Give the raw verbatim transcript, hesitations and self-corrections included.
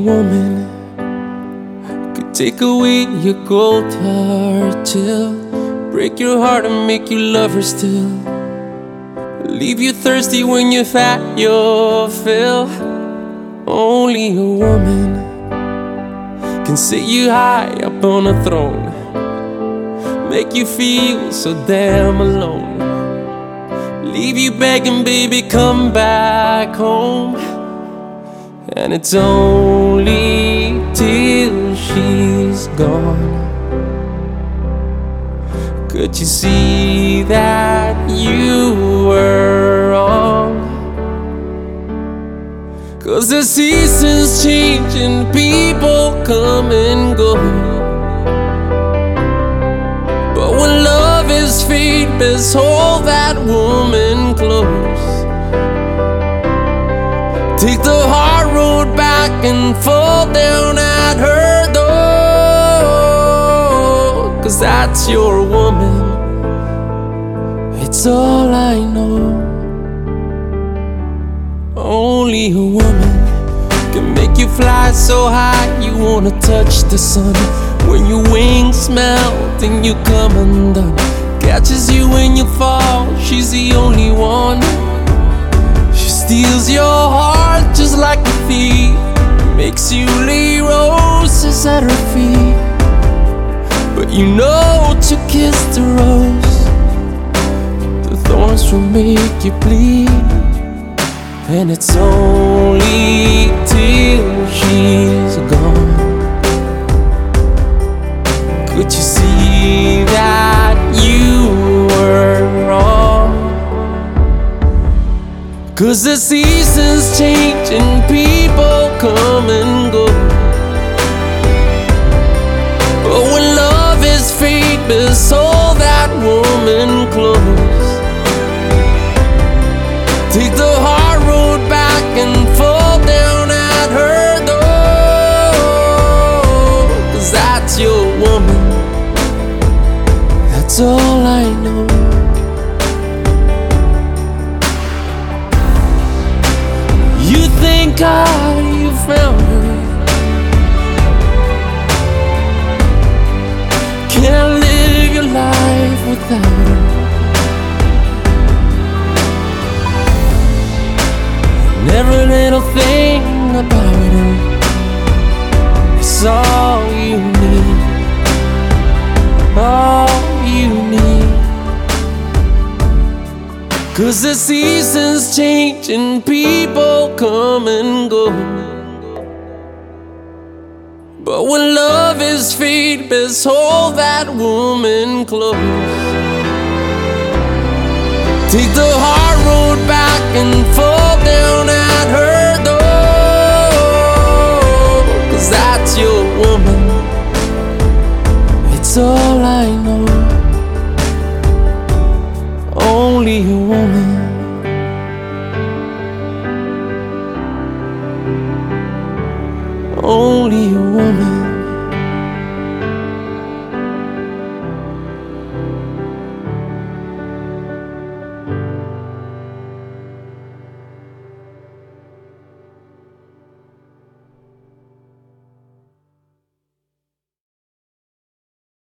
woman could take away your cold heart chill, break your heart and make you love her still, leave you thirsty when you've had your fill. Only a woman can sit you high up on a throne, make you feel so damn alone, leave you begging, baby, come back home. And it's only till she's gone could you see that you were wrong. 'Cause the seasons change and people come and go, but when love is fate, best hold that woman close. Take the hard road back and fall down at her door, 'cause that's your woman, it's all I know. Only a woman can make you fly so high you wanna touch the sun, when your wings melt and you come undone, catches you when you fall, she's the only one. She steals your heart just like a thief, makes you lay roses at her feet, but you know to kiss the rose, the thorns will make you bleed. And it's only till she's gone could you see that you were wrong. 'Cause the seasons change and people come and go, but when love is fate, best hold that woman close. Take the hard road back and fall down at her door, 'cause that's your woman, that's all I know. You think how you found her, can't live your life without her. And every little thing about her is all you need, all you need. 'Cause the seasons change and people come and go, but when love is fate, best hold that woman close. Take the hard road back and fall down at her door, 'cause that's your woman, it's all I know. Only a woman, only a woman.